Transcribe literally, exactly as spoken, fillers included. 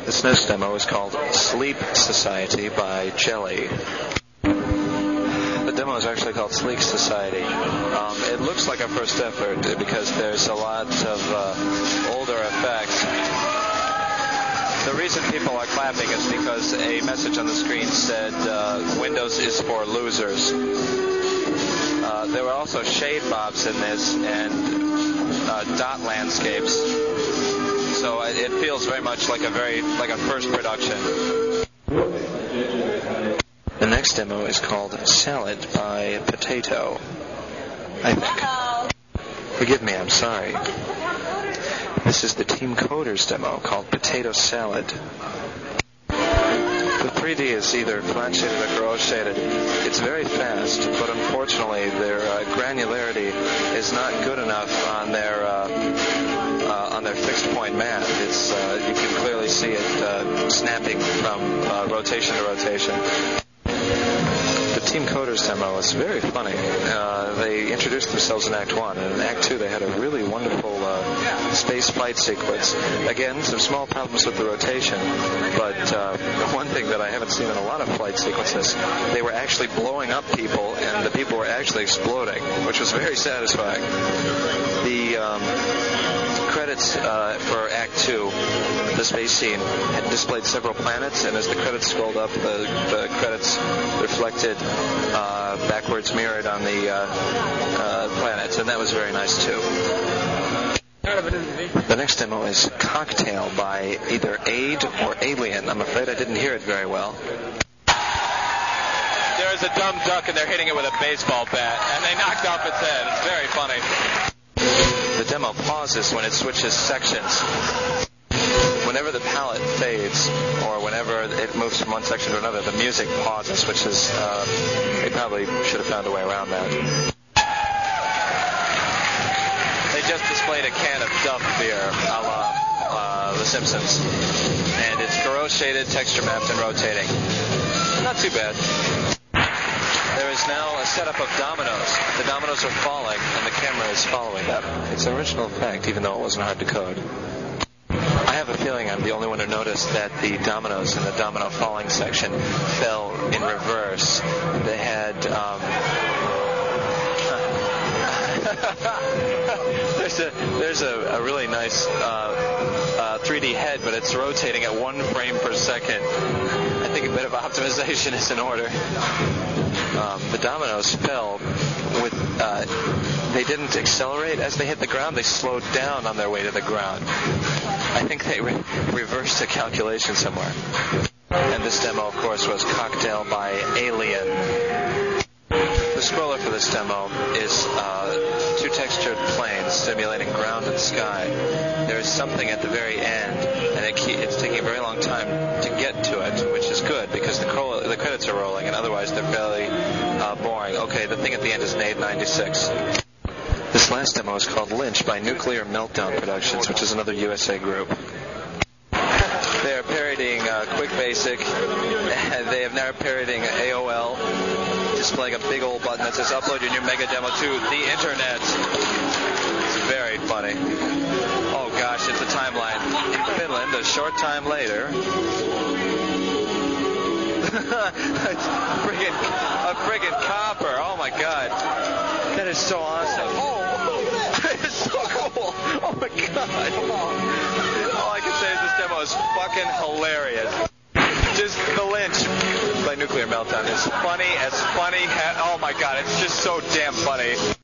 This next demo is called Sleep Society by Jelly. The demo is actually called Sleep Society. Um, it looks like a first effort because there's a lot of uh, older effects. The reason people are clapping is because a message on the screen said uh, Windows is for losers. Uh, there were also shade mobs in this and uh, dot landscapes. So it feels very much like a very like a first production. The next demo is called Salad by Potato, I think. Forgive me, I'm sorry. This is the Team Coders demo called Potato Salad. The three D is either flat shaded or gross shaded. It's very fast, but unfortunately their uh, granularity is not good enough on their uh, uh, on their fixed point math. It's uh, you can clearly see it uh, snapping from uh, rotation to rotation. The Team Coders demo is very funny. Uh, they introduced themselves in Act one, and in Act two they had a really wonderful uh, space fight sequence. Again, some small problems with the rotation, but uh, one thing that I haven't seen in a lot of flight sequences, they were actually blowing up people, and the people were actually exploding, which was very satisfying. The um, credits uh, for Act two, the space scene, had displayed several planets, and as the credits scrolled up, the, the credits reflected uh, backwards mirrored on the uh, uh, planets, and that was very nice too. The next demo is Cocktail by either Aid or Alien. I'm afraid I didn't hear it very well. There's a dumb duck and they're hitting it with a baseball bat, and they knocked off its head. It's very funny. The demo pauses when it switches sections. Whenever the palette fades, or whenever it moves from one section to another, the music pauses, which is, uh, they probably should have found a way around that. They just displayed a can of Duff beer, a la uh, The Simpsons. And it's gross shaded, texture mapped, and rotating. Not too bad. There is now a setup of dominoes. The dominoes are falling, and the camera is following them. It's an original effect, even though it wasn't hard to code. I have a feeling I'm the only one who noticed that the dominoes in the domino falling section fell in reverse. They had, um... there's a there's a, a really nice uh, uh, three D head, but it's rotating at one frame per second. I think a bit of optimization is in order. Um, the dominoes fell with, uh, they didn't accelerate as they hit the ground, they slowed down on their way to the ground. I think they re- reversed a calculation somewhere. And this demo, of course, was Cocktail by Alien. The scroller for this demo is uh, two textured planes simulating ground and sky. There is something at the very end, and it ke- it's taking a very long time to get to it, which is good because the, cro- the credits are rolling, and otherwise they're fairly uh, boring. Okay, the thing at the end is N A D ninety-six. This last demo is called Lynch by Nuclear Meltdown Productions, which is another U S A group. They are parodying uh, Quick Basic, and they have now parodying A O L, displaying a big old button that says upload your new mega demo to the internet. It's very funny. Oh gosh, it's a timeline. In Finland, a short time later, friggin' a friggin' copper. Oh my god. That is so awesome. Oh, that is so cool. Oh my god. All I can say is this demo is fucking hilarious. Just the Lynch by Nuclear Meltdown is funny as funny. Ha- oh my god, it's just so damn funny.